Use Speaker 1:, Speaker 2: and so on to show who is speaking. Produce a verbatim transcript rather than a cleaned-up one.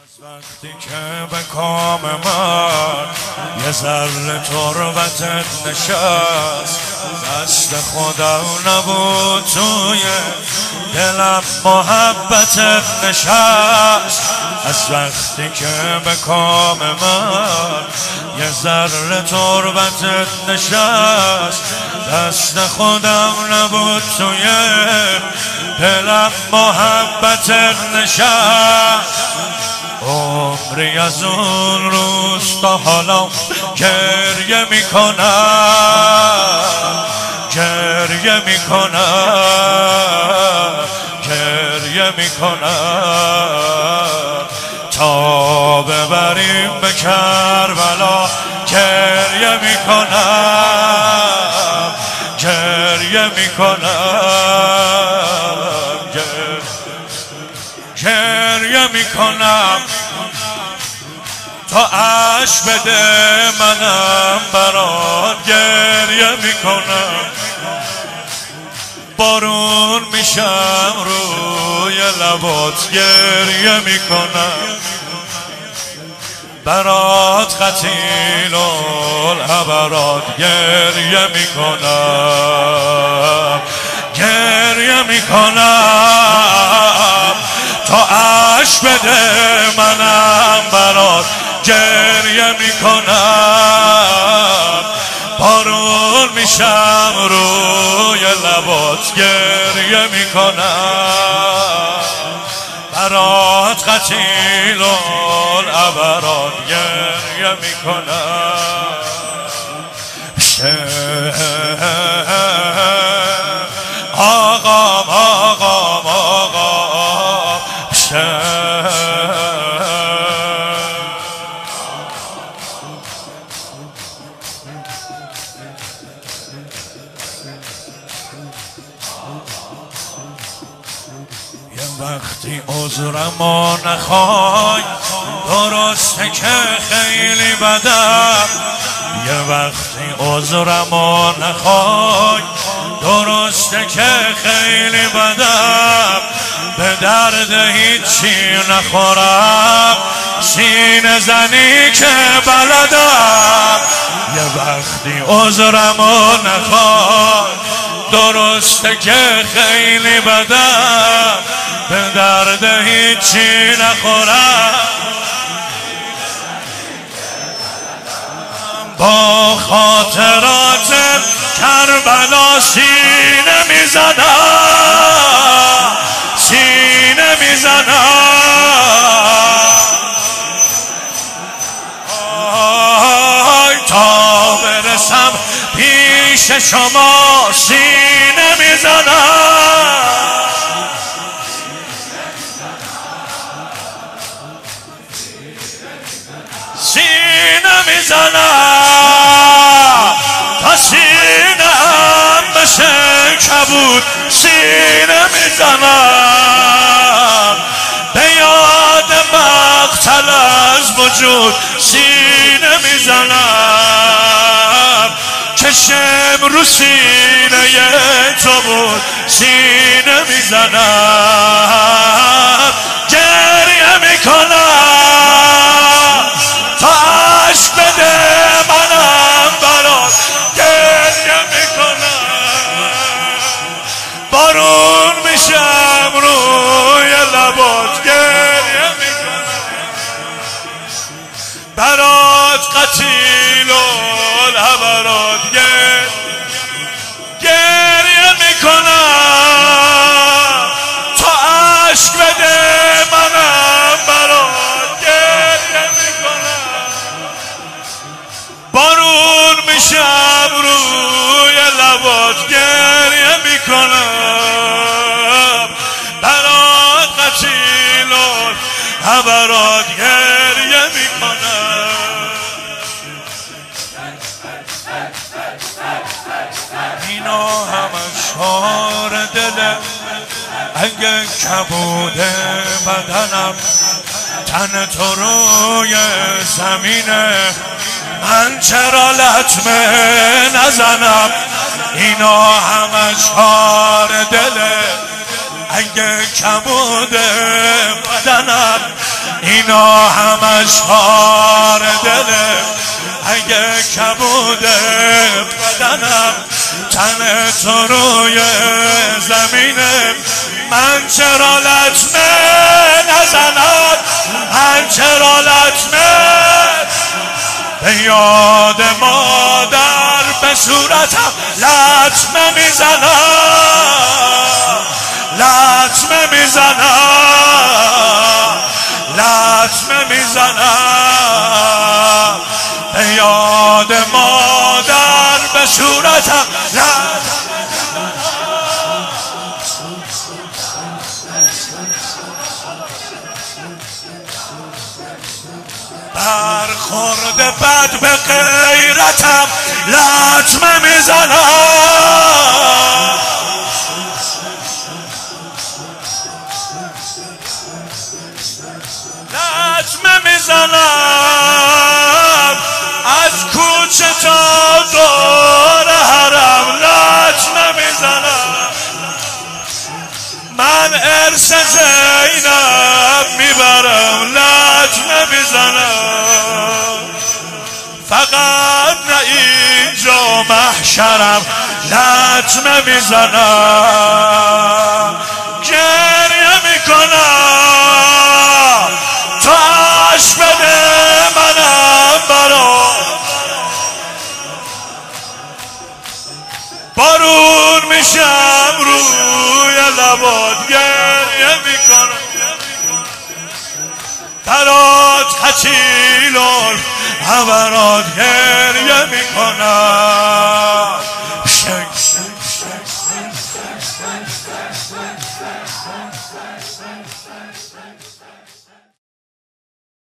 Speaker 1: وقتی که به کام من یه ذره تربتت نشست، دست خدا نبود توی دلم محبتت نشست. از وقتی که به کام من یه ذره تربتت نشست، دست خدا نبود توی دلم محبتت نشست. عمری از اون روز تا حالا گریه میکنم، گریه میکنم، گریه میکنم تا ببریم به کربلا. گریه میکنم، گریه میکنم، گریه میکنم تا عشق بده منم برات. گریه میکنم بارون میشم روی لبات. گریه میکنم برات قتیل العبرات. گریه میکنم، گریه میکنم تا عشق بده منم برات. گریه میکنم بارون میشم روی لبات. گریه میکنم برات قتیل العبرات. گریه میکنم آقام آقام آقام یه وقتی عذرمو نخوای درسته که خیلی بدم. یه وقتی عذرمو نخوای درسته که خیلی بدم. به درد هیچی نخورم سینه زنی که بلدم. یه وقتی عذرمو نخوای درسته که خیلی بدم. به درد هیچی نخورم با خاطرات کربلا سینه میزنم، سینه میزنم تا برسم پیش شما. سینه میزنم، سینه میزنم تا سینه هم بشه کبود. سینه میزنم به یاد مقتل از وجود. سینه میزنم که شمر سینه تو بود. سینه میزنم گریه میکنم تا عشق بده منم برات. گریه میکنم بارون میشم روی لبات. گریه میکنم برات قتیل العبرات. گریه میکنم تا عشق بده منم برات. گریه میکنم بارون میشم روی لبات. گریه میکنم برات قتیل العبرات. گریه میکنم اینا همش کار دلم، اگه کبوده بدنم. تن تو روی زمینه من چرا لطمه نزنم. اینا همش کار دله، اگه کبوده بدنم. اینا همش خار دله اگه کبوده بدنم تن تو روی زمینه من چرا لطمه نزنم من چرا لطمه به یاد مادر به صورتم لطمه میزنم لطمه میزنم لطمه میزنم به یاد مادر به صورتم لطمه برخورد بد به غیرتم لطمه میزنم لطمه میزنم از کوچه تا دور حرم لطمه میزنم من ارث زینب میبرم لطمه میزنم فقط نه اینجا محشرم لطمه میزنم گریه میکنم تو عشق بده منم برا بارون میشم روی لبات گریه میکنم برات خچیل و هورات گریه میکنم